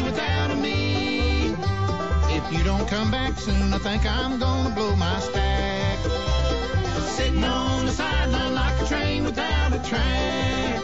without a me. If you don't come back soon, I think I'm gonna blow my stack. Sitting on the sideline like a train without a track.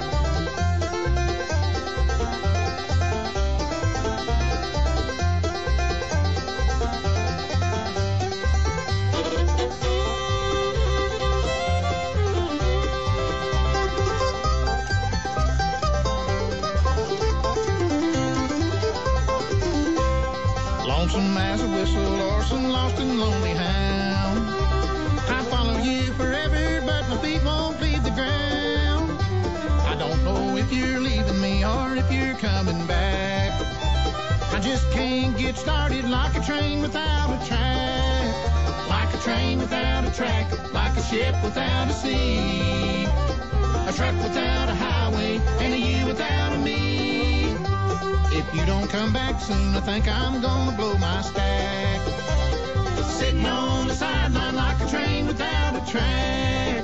Lonesome as a whistle or some lost and lonely hound. I follow you forever, but my feet won't leave the ground. I don't know if you're leaving me or if you're coming back. I just can't get started like a train without a track. Like a train without a track, like a ship without a sea. A truck without a highway, and a you without a me. If you don't come back soon, I think I'm gonna blow my stack. Sitting on the sideline like a train without a track.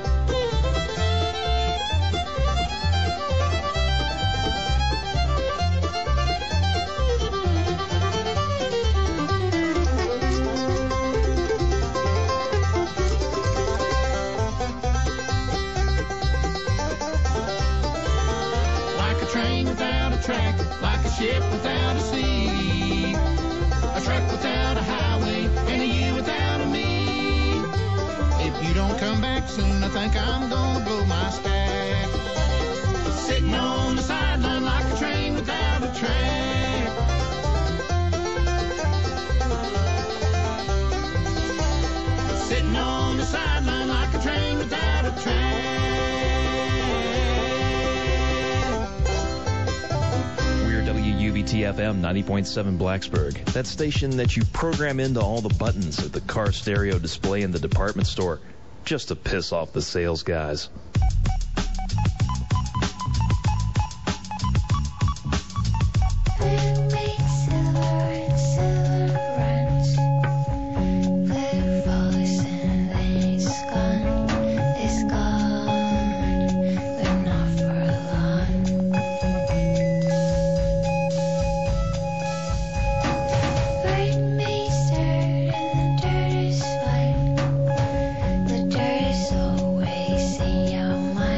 Like a train without a track, like a ship without a sea. A truck without a highway, and a you without a me. If you don't come back soon, I think I'm gonna blow my stack. Sitting on the sideline like a train without a track. Sitting on the sideline like a train without a track. We're WUBT-FM 90.7 Blacksburg. That station that you program into all the buttons of the car stereo display in the department store just to piss off the sales guys. The dirt is always in your mind.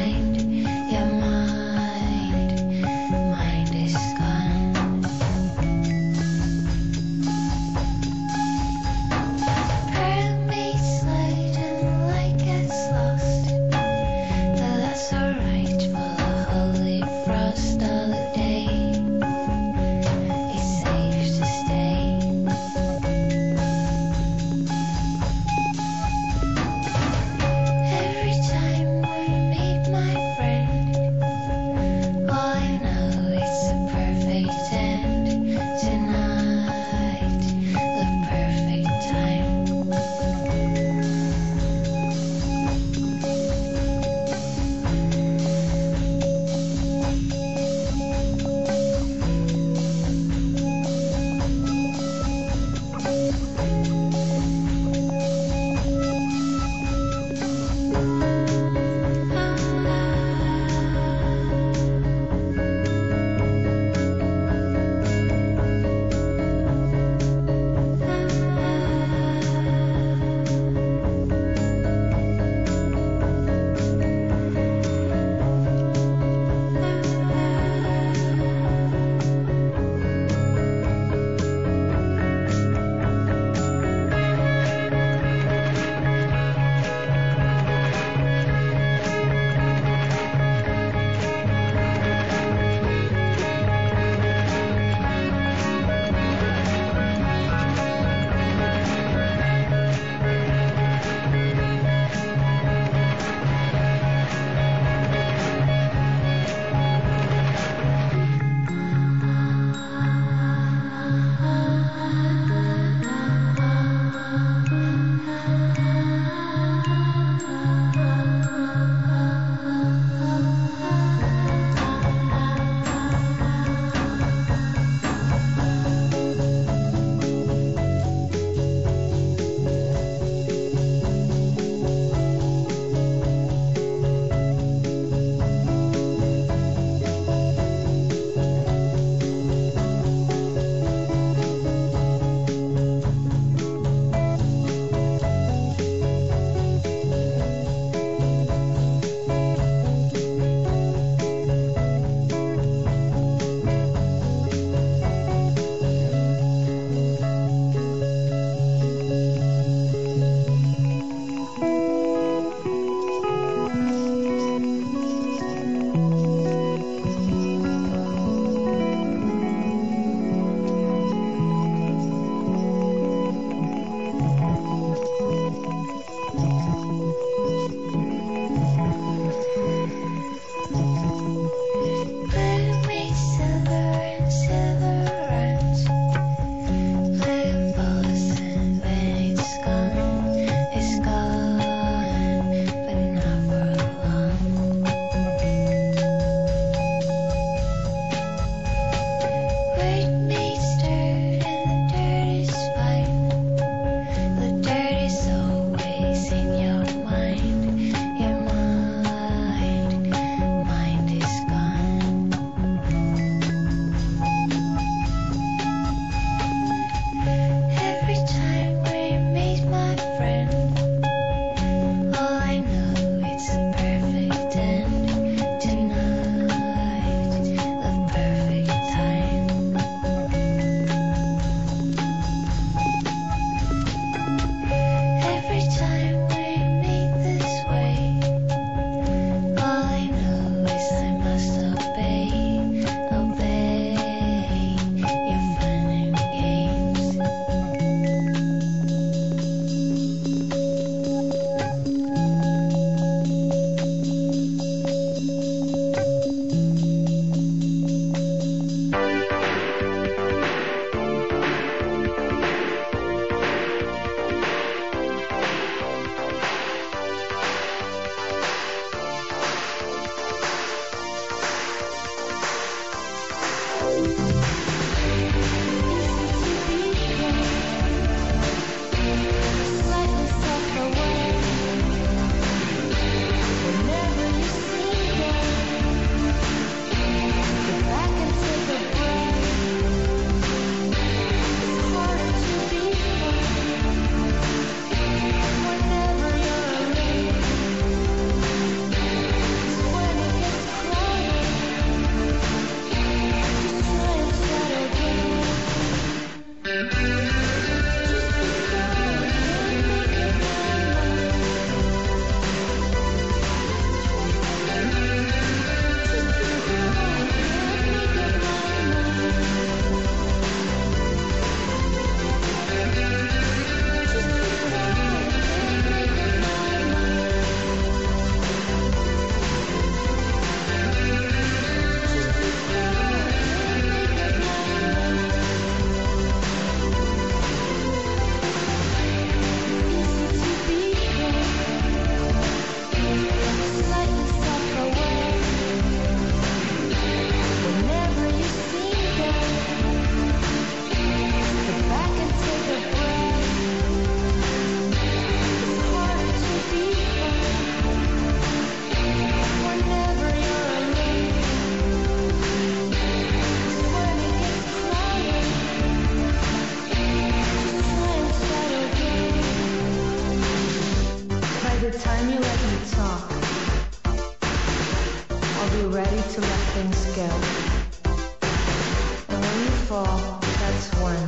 fall, that's one.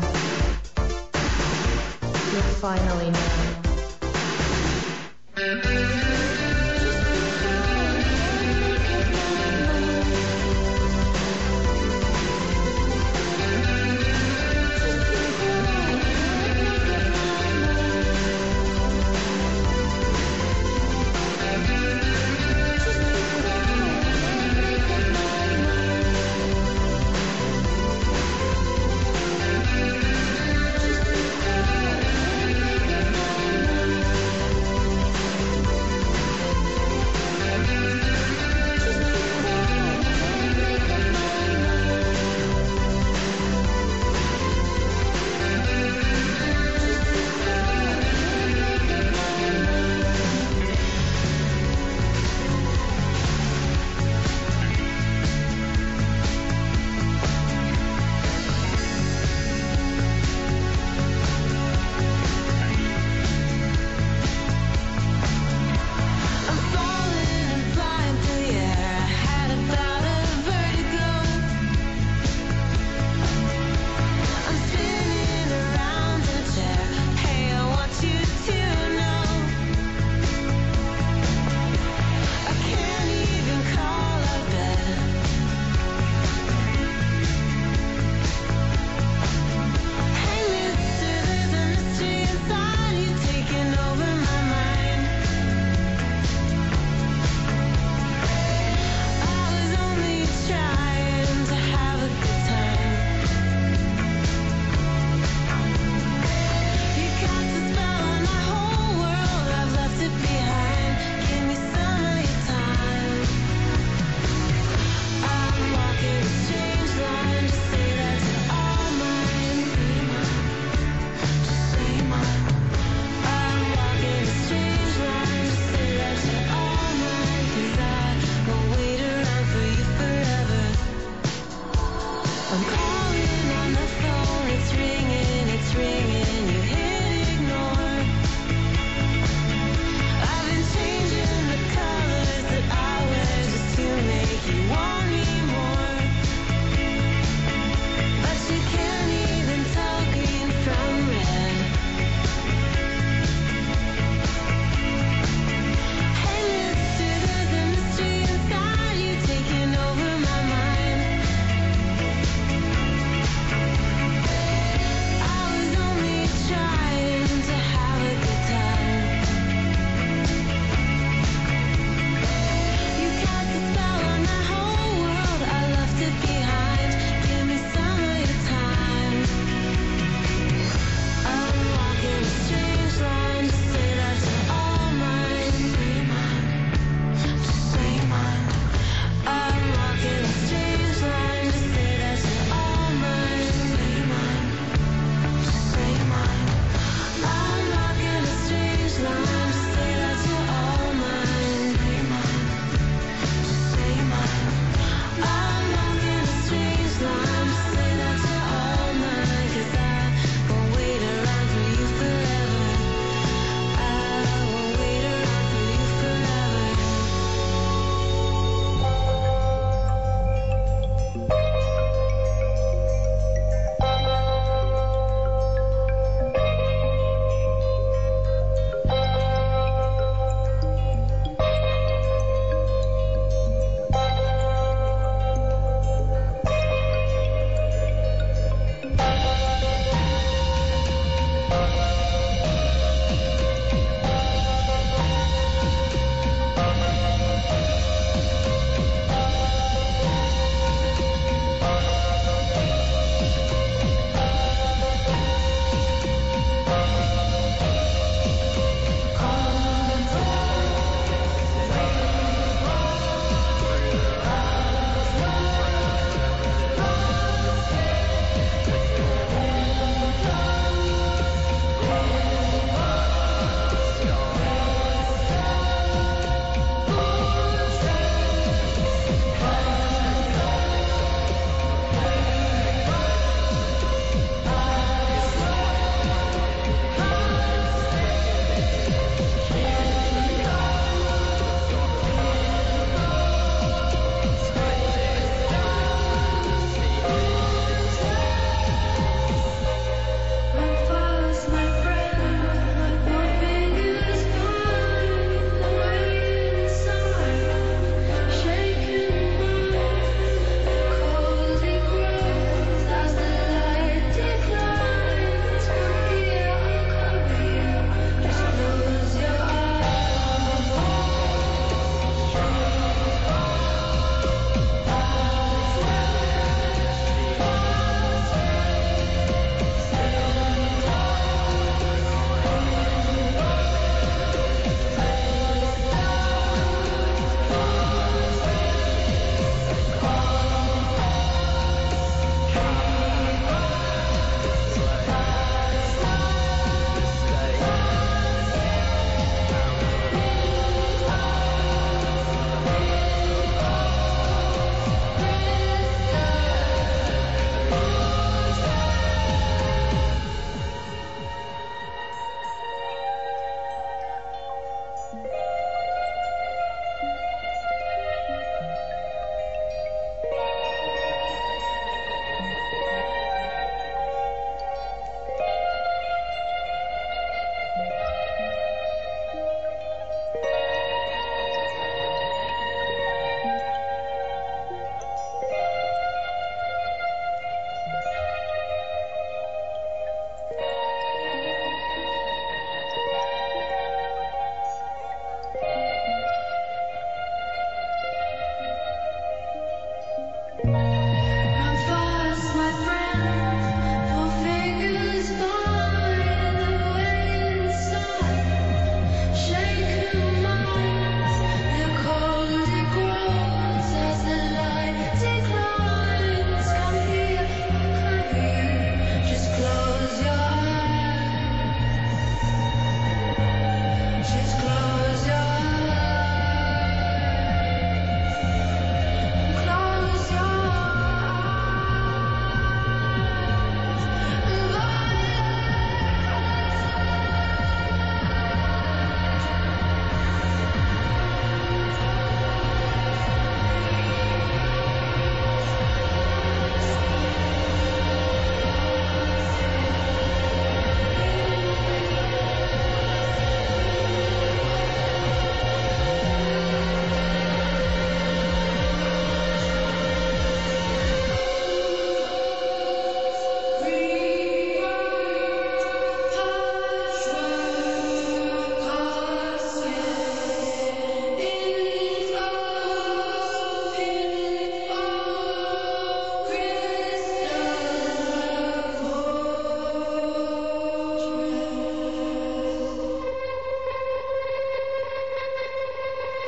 You'll finally know. I was only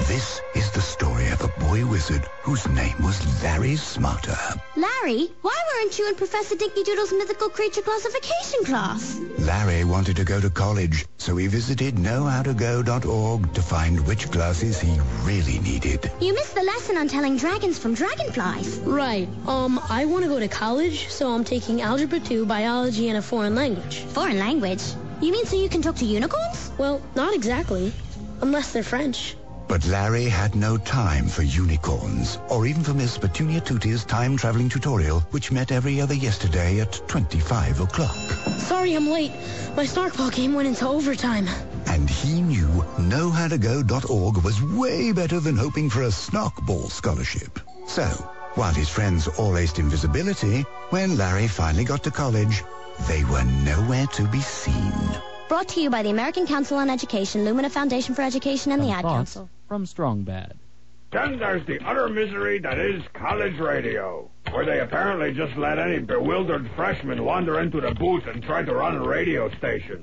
This is the story of a boy wizard whose name was Larry Smarter. Larry, why weren't you in Professor Dinky Doodle's mythical creature classification class? Larry wanted to go to college, so he visited knowhowtogo.org to find which classes he really needed. You missed the lesson on telling dragons from dragonflies. Right. I want to go to college, so I'm taking Algebra 2, Biology, and a foreign language. Foreign language? You mean so you can talk to unicorns? Well, not exactly. Unless they're French. But Larry had no time for unicorns, or even for Miss Petunia Tuti's time-traveling tutorial, which met every other yesterday at 25 o'clock. Sorry I'm late. My Snarkball game went into overtime. And he knew knowhowtogo.org was way better than hoping for a Snarkball scholarship. So, while his friends all aced invisibility, when Larry finally got to college, they were nowhere to be seen. Brought to you by the American Council on Education, Lumina Foundation for Education, and the Ad Council. From Strong Bad. Then there's the utter misery that is college radio, where they apparently just let any bewildered freshman wander into the booth and try to run a radio station.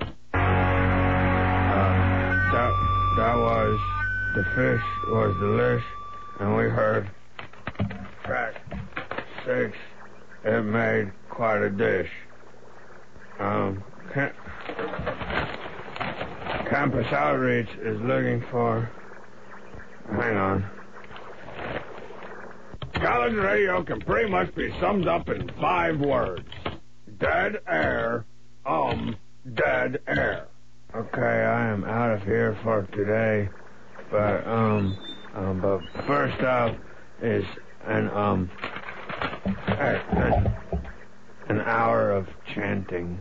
That was The Fish Was Delish, and we heard track 6, It Made Quite a Dish. Campus Outreach is looking for... Hang on. College radio can pretty much be summed up in 5 words. Dead air, dead air. Okay, I am out of here for today. But first up is an hour of chanting.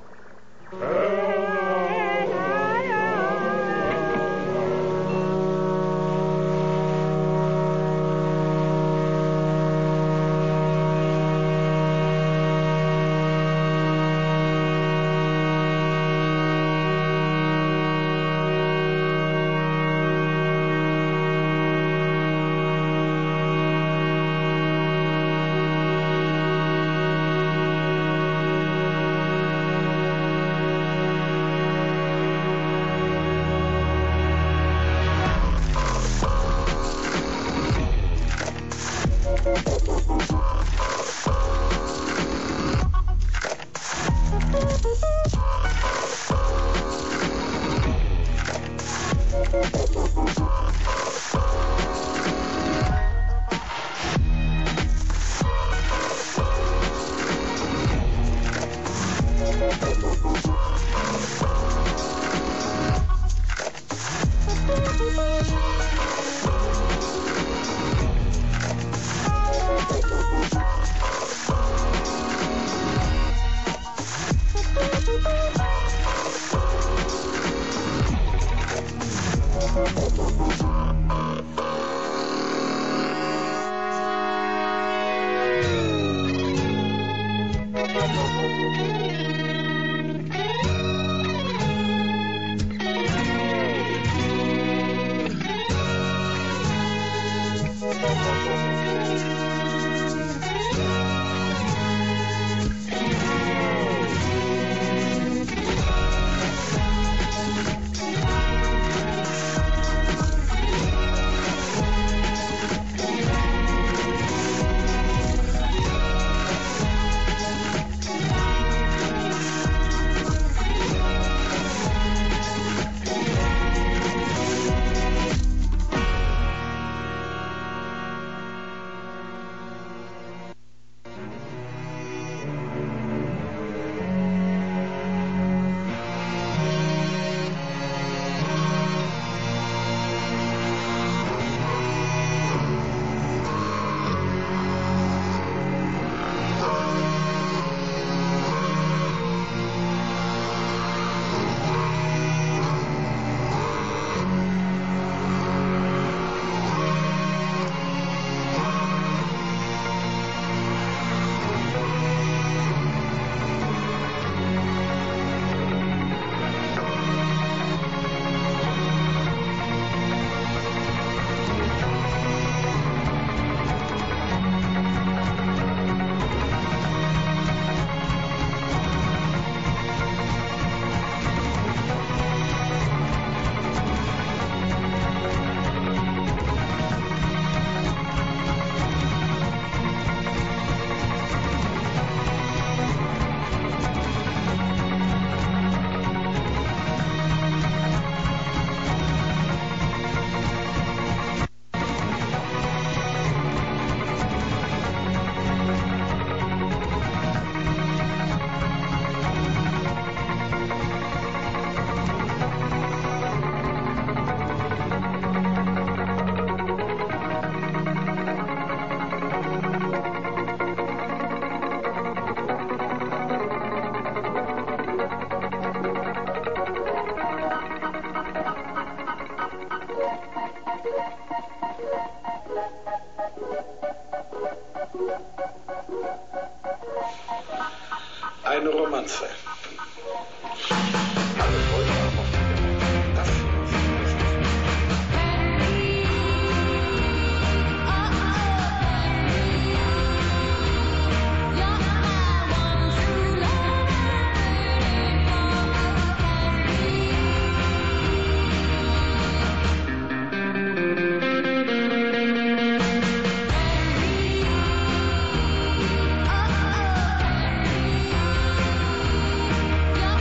eine Romanze. Yeah.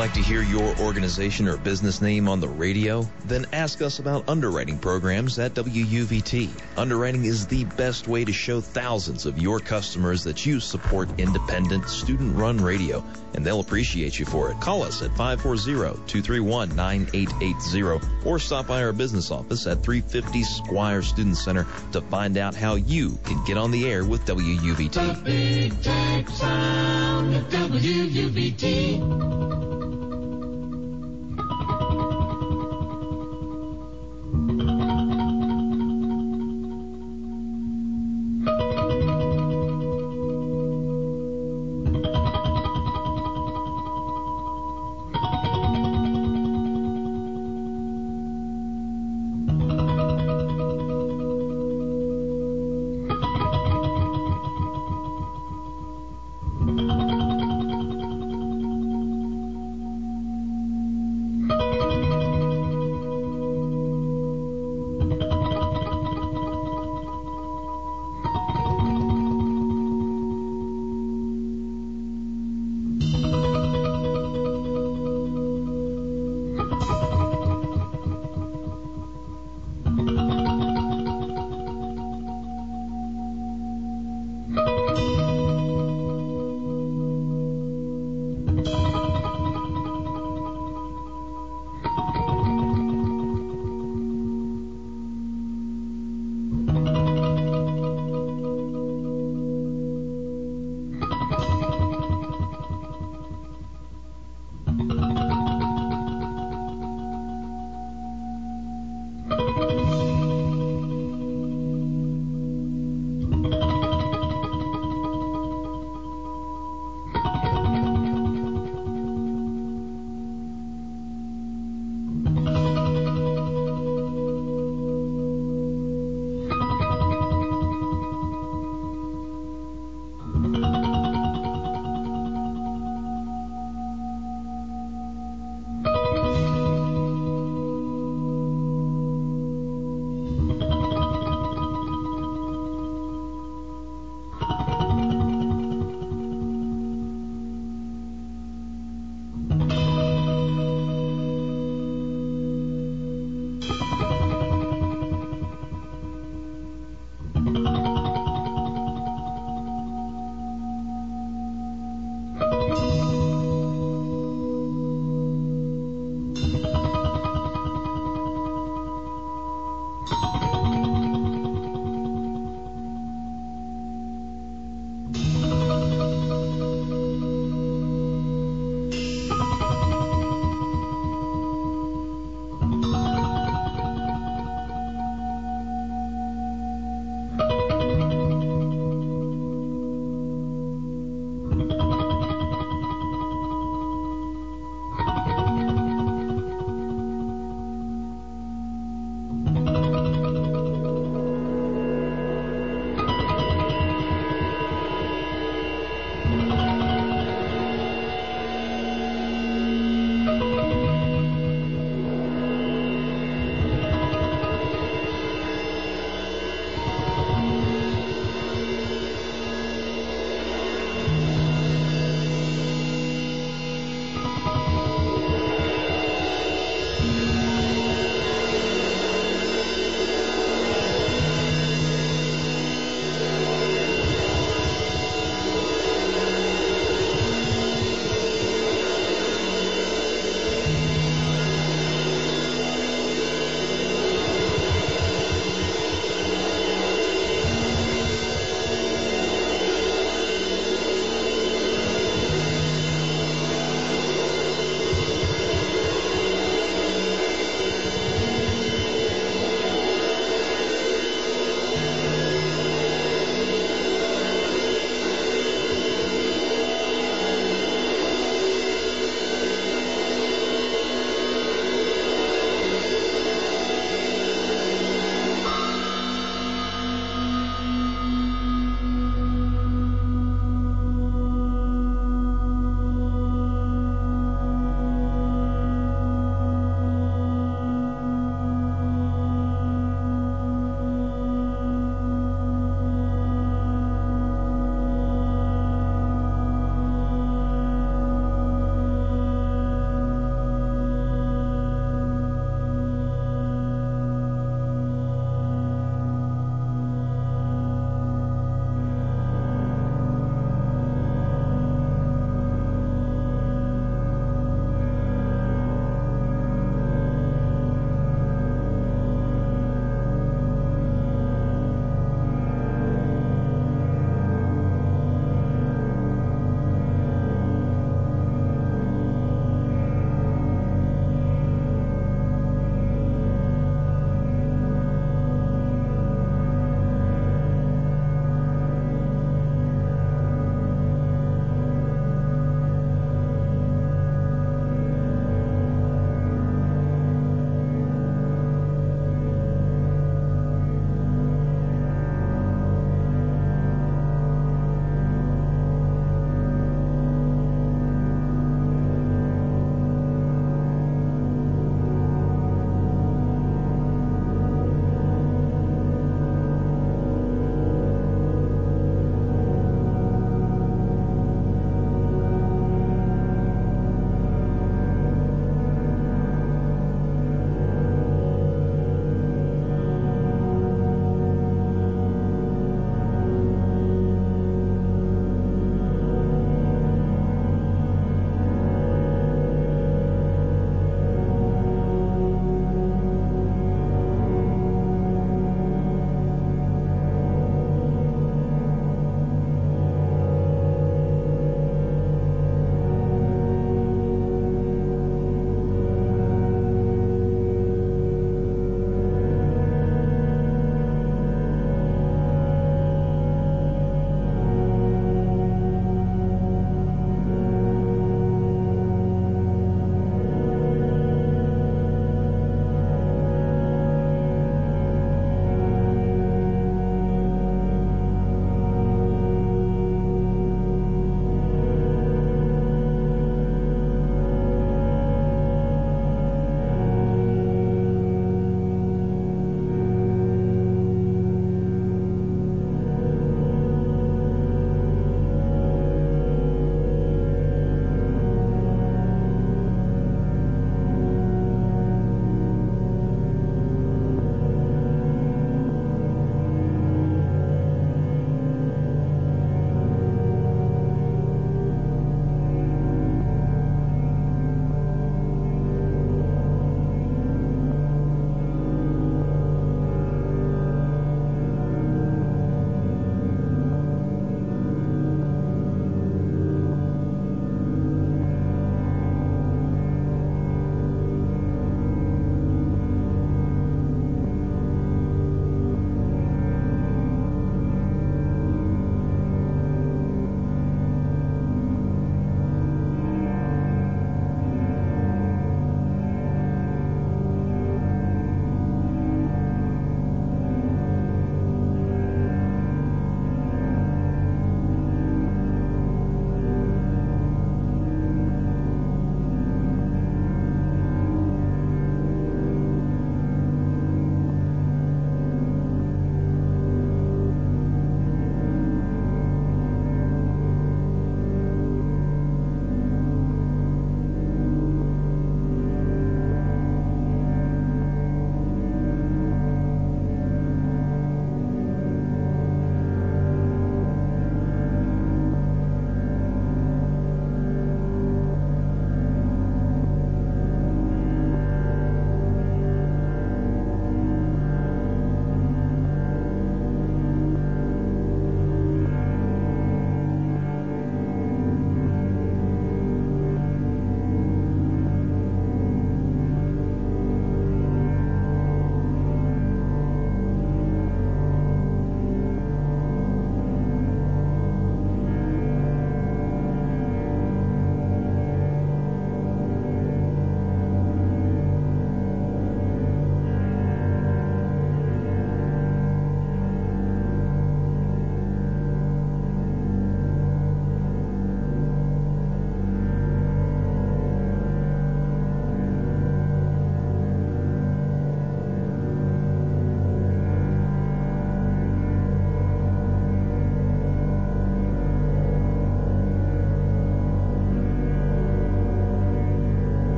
like to hear your organization or business name on the radio? Then ask us about underwriting programs at WUVT. Underwriting is the best way to show thousands of your customers that you support independent, student-run radio, and they'll appreciate you for it. Call us at 540-231-9880 or stop by our business office at 350 Squire Student Center to find out how you can get on the air with WUVT. The Big Tech Sound of WUVT.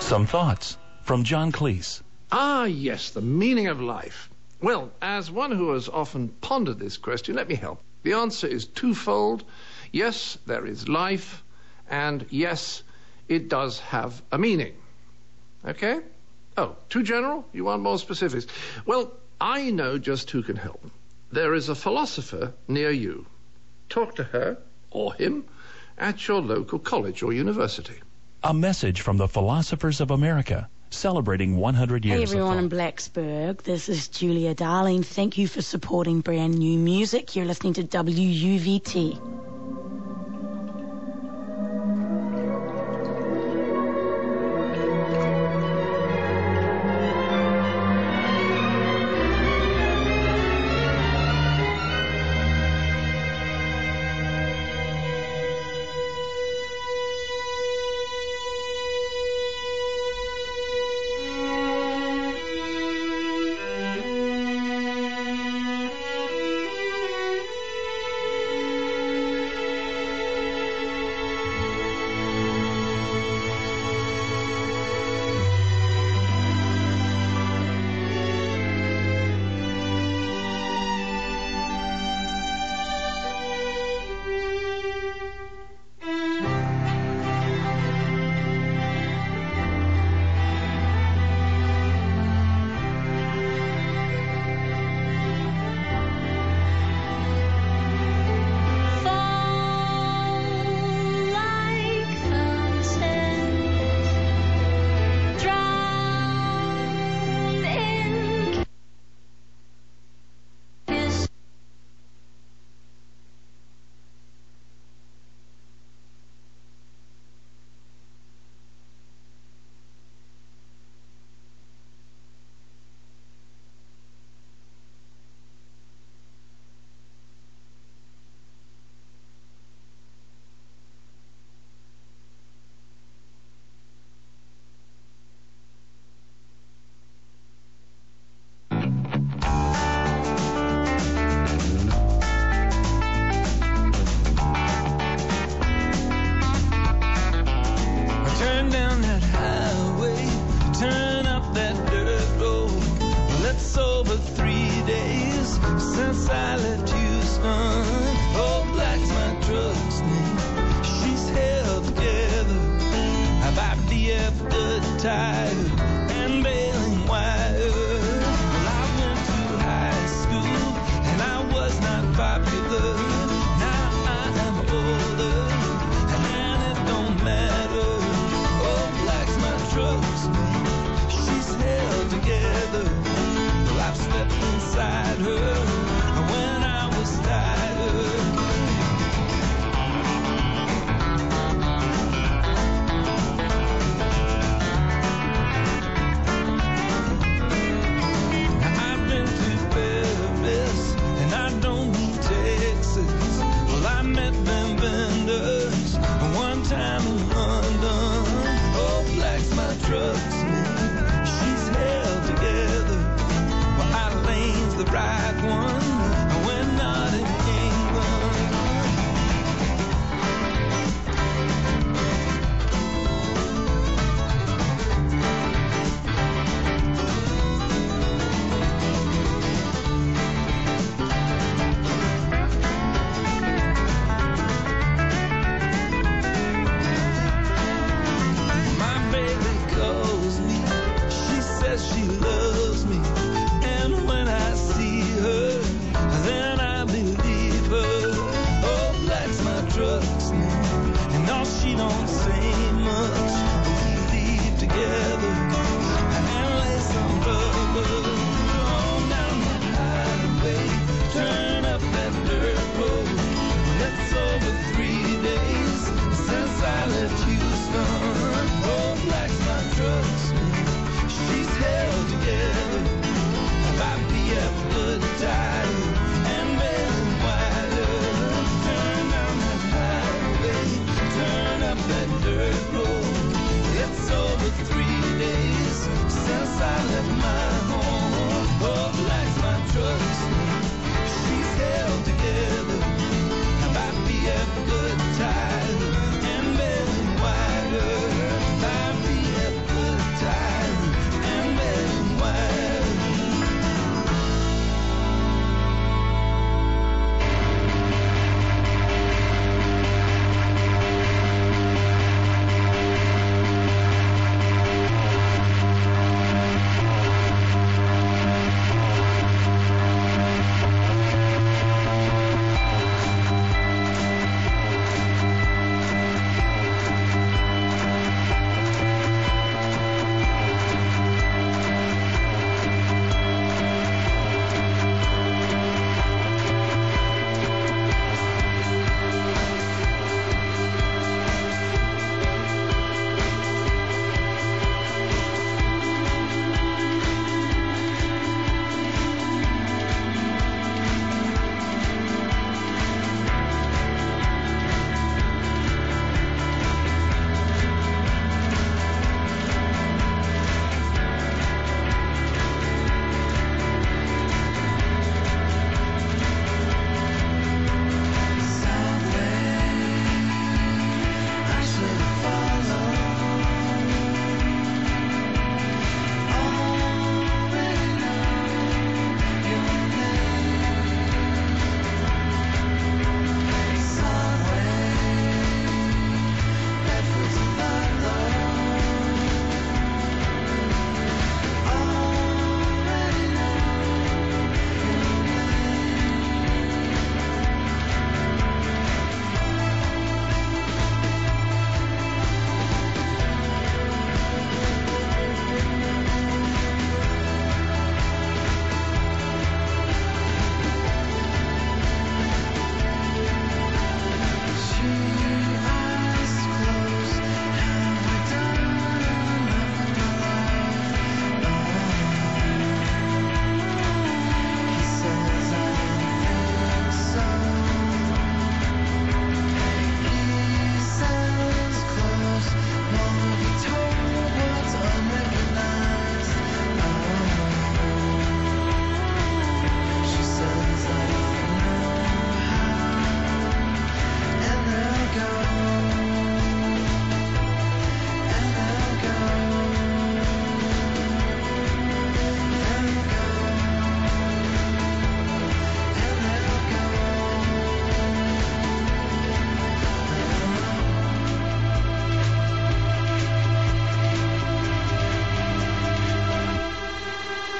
Some thoughts from John Cleese. Ah, yes, the meaning of life. Well, as one who has often pondered this question, let me help. The answer is twofold. Yes, there is life, and yes, it does have a meaning. Okay? Oh, too general? You want more specifics? Well, I know just who can help. There is a philosopher near you. Talk to her, or him, at your local college or university. A message from the Philosophers of America, celebrating 100 years Hey everyone of in Blacksburg, this is Julia Darling. Thank you for supporting brand new music. You're listening to WUVT.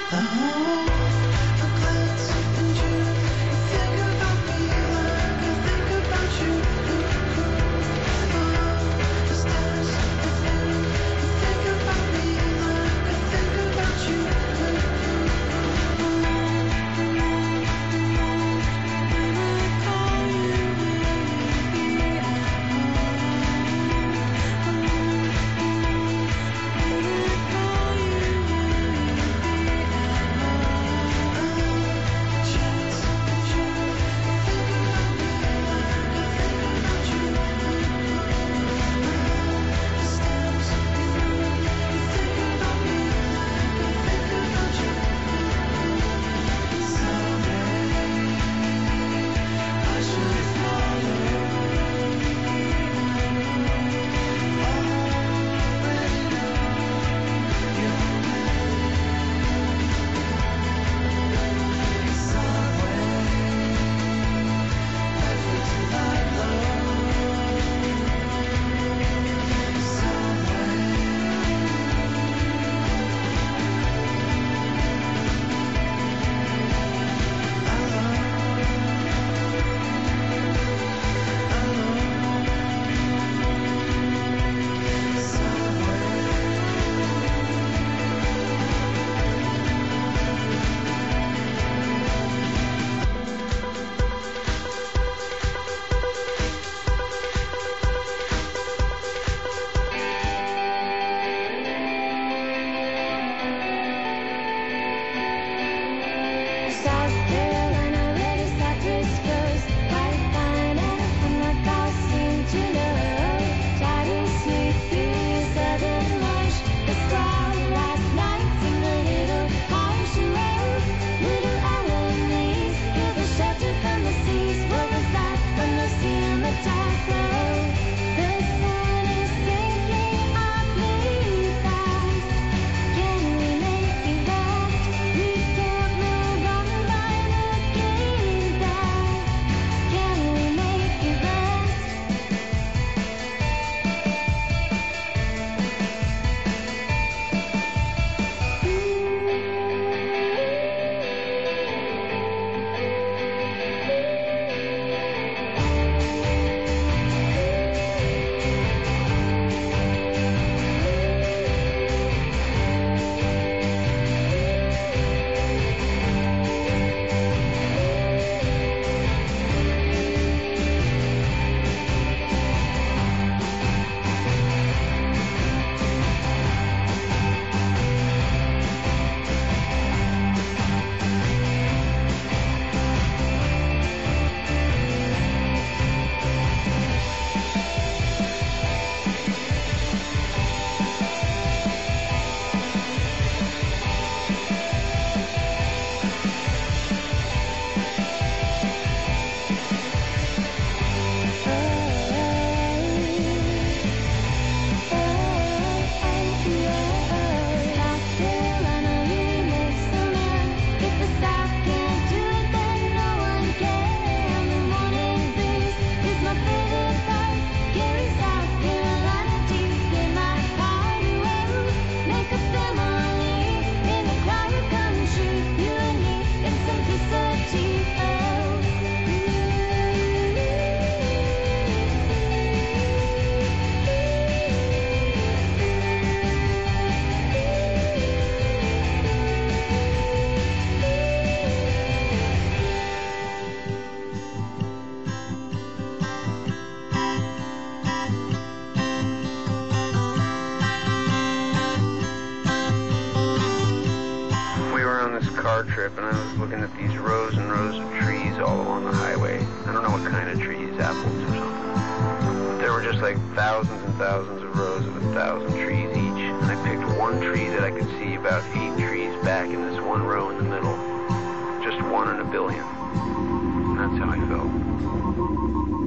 car trip, and I was looking at these rows and rows of trees all along the highway. I don't know what kind of trees, apples or something. But there were just like thousands and thousands of rows of 1,000 trees each. And I picked one tree that I could see about 8 trees back in this one row in the middle. Just 1 in a billion. And that's how I felt.